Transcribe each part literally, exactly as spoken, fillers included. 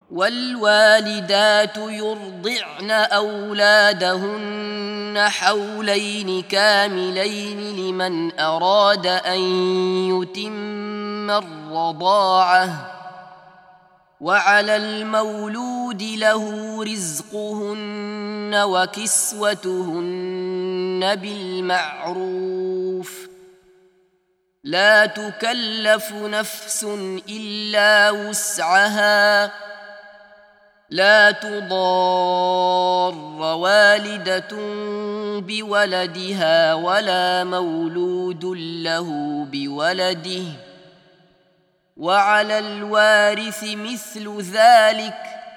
والوالدات يرضعن أولادهن حولين كاملين لمن أراد أن يتم الرضاعة وعلى المولود له رزقهن وكسوتهن بالمعروف لا تكلف نفس إلا وسعها لا تضار والدة بولدها ولا مولود له بولده وعلى الوارث مثل ذلك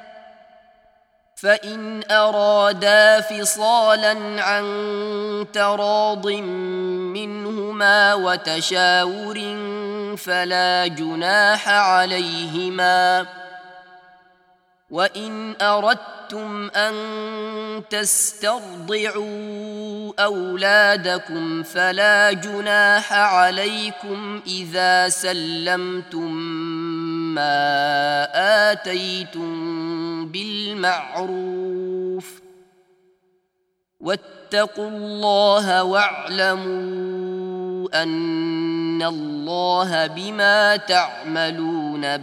فإن أرادا فصالا عن تراض منهما وتشاور فلا جناح عليهما وإن أردتم أن تسترضعوا أولادكم فلا جناح عليكم إذا سلمتم ما آتيتم بالمعروف واتقوا الله واعلموا أن الله بما تعملون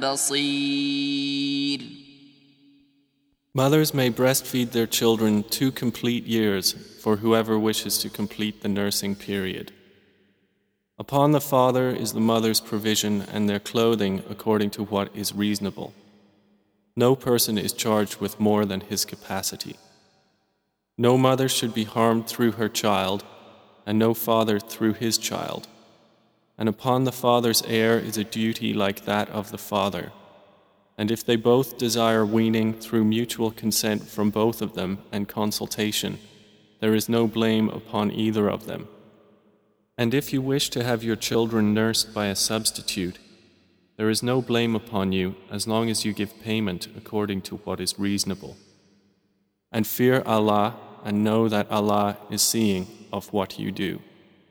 بصير. Mothers may breastfeed their children two complete years for whoever wishes to complete the nursing period. Upon the father is the mother's provision and their clothing according to what is reasonable. No person is charged with more than his capacity. No mother should be harmed through her child, and no father through his child. And upon the father's heir is a duty like that of the father. And if they both desire weaning through mutual consent from both of them and consultation, there is no blame upon either of them. And if you wish to have your children nursed by a substitute, there is no blame upon you as long as you give payment according to what is reasonable. And fear Allah and know that Allah is seeing of what you do.